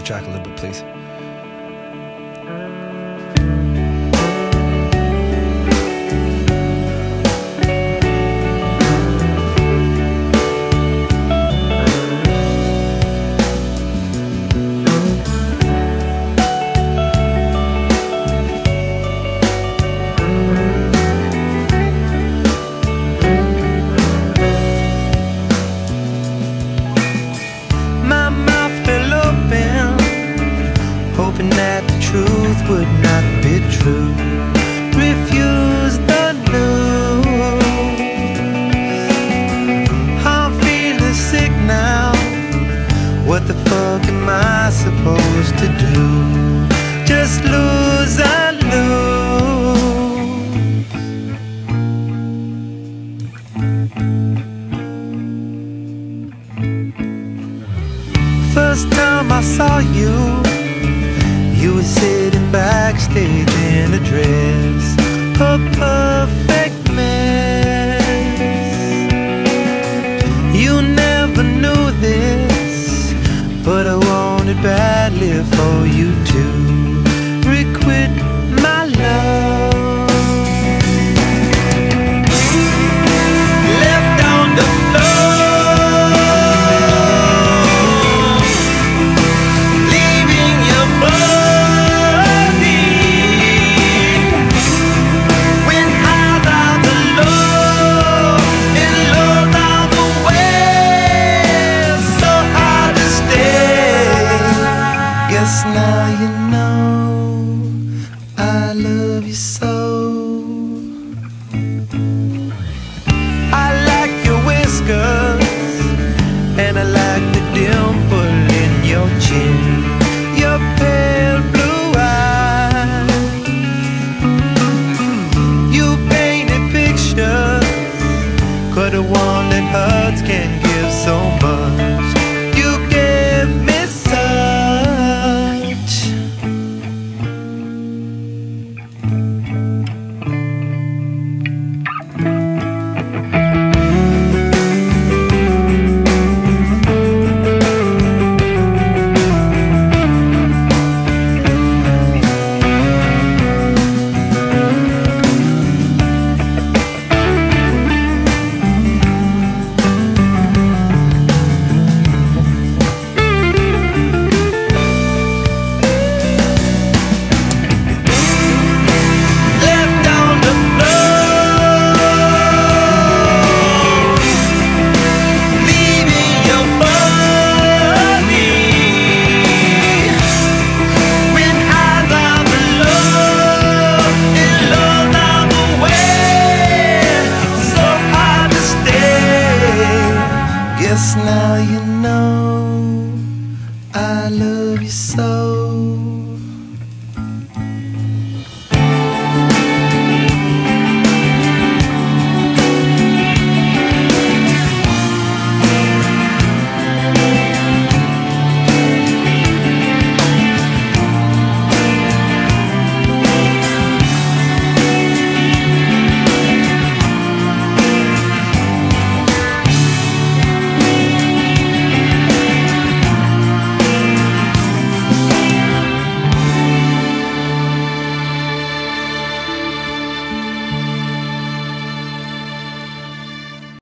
track a little bit, please. Hoping that the truth would not be true. Refuse the news. I'm feeling sick now. What the fuck am I supposed to do? Just lose and lose. First time I saw you, you were sitting backstage in a dress, a perfect mess. You never knew this, but I wanted badly for you to requite my love. Left on the floor, now you know I love you so.